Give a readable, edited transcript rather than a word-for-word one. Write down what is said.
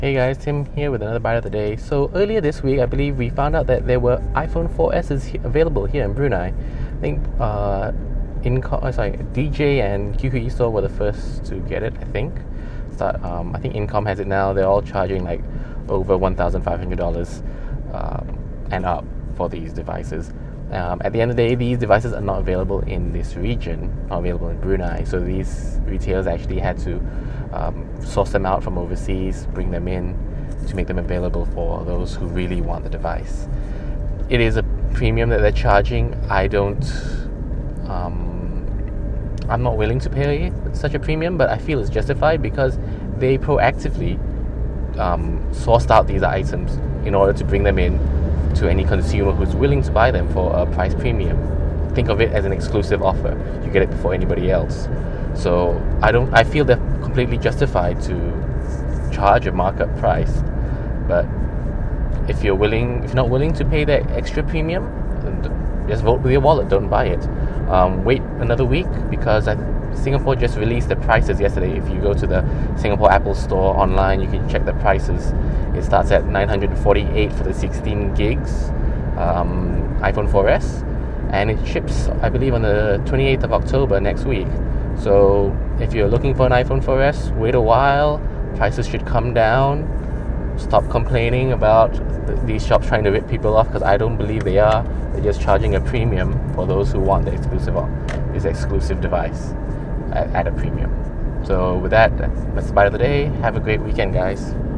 Hey guys, Tim here with another bite of the day. So earlier this week, I believe we found out that there were iPhone 4S's available here in Brunei. I think DJ and QQ eStore were the first to get it. I think. I think Incom has it now. They're all charging like over $1,500 and up for these devices. At the end of the day, these devices are not available in this region, not available in Brunei. So these retailers actually had to source them out from overseas, bring them in to make them available for those who really want the device. It is a premium that they're charging. I'm not willing to pay such a premium, but I feel it's justified because they proactively sourced out these items in order to bring them in to any consumer who's willing to buy them for a price premium. Think of it as an exclusive offer. You get it before anybody else. So I feel they're completely justified to charge a markup price. But if you're not willing to pay that extra premium, then just vote with your wallet. Don't buy it. Wait another week because Singapore just released the prices yesterday. If you go to the Singapore Apple Store online, you can check the prices. It starts at $948 for the 16 gigs iPhone 4S, and it ships, I believe, on the 28th of October next week. So if you're looking for an iPhone 4S, wait a while. Prices should come down. Stop complaining about these shops trying to rip people off, because I don't believe they are. They're just charging a premium for those who want this exclusive device at a premium. So with that, that's the bite of the day. Have a great weekend, guys.